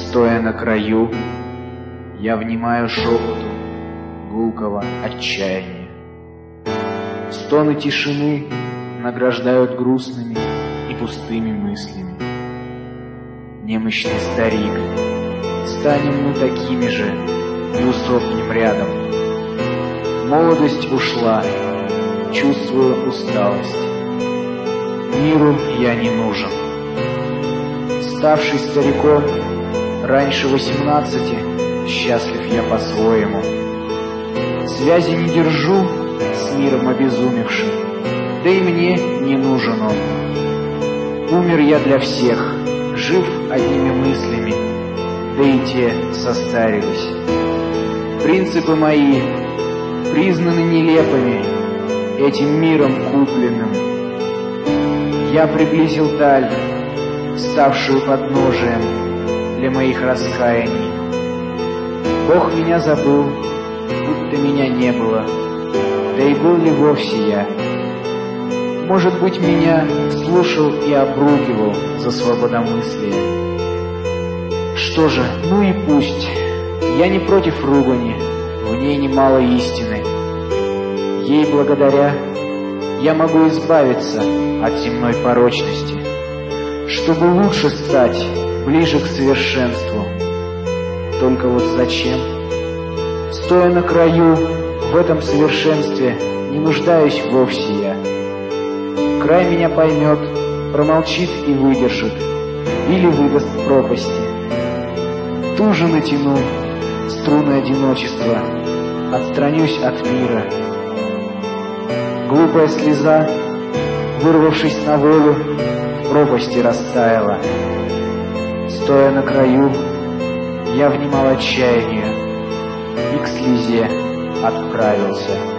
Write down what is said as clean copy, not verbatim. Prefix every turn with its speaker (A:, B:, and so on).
A: Стоя на краю, я внимаю шепоту гулкого отчаяния. Стоны тишины награждают грустными и пустыми мыслями. Немощный старик, станем мы такими же и усохнем рядом. Молодость ушла, чувствую усталость. Миру я не нужен. Ставший стариком, раньше 18, счастлив я по-своему. Связи не держу с миром обезумевшим, да и мне не нужен он. Умер я для всех, жив одними мыслями, да и те состарились. Принципы мои признаны нелепыми, этим миром купленным. Я приблизил даль, ставшую подножием для моих раскаяний. Бог меня забыл, будто меня не было, да и был ли вовсе я? Может быть, меня слушал и обругивал за свободомыслие. Что же, ну и пусть. Я не против ругани, в ней немало истины. Ей благодаря я могу избавиться от земной порочности, чтобы лучше стать, ближе к совершенству. Только вот зачем? Стоя на краю, в этом совершенстве не нуждаюсь вовсе я. Край меня поймет, промолчит и выдержит, или выдаст в пропасти. Туже натяну струны одиночества, отстранюсь от мира. Глупая слеза, вырвавшись на волю, в пропасти растаяла. Стоя на краю, я внимал отчаянию и к слезе отправился.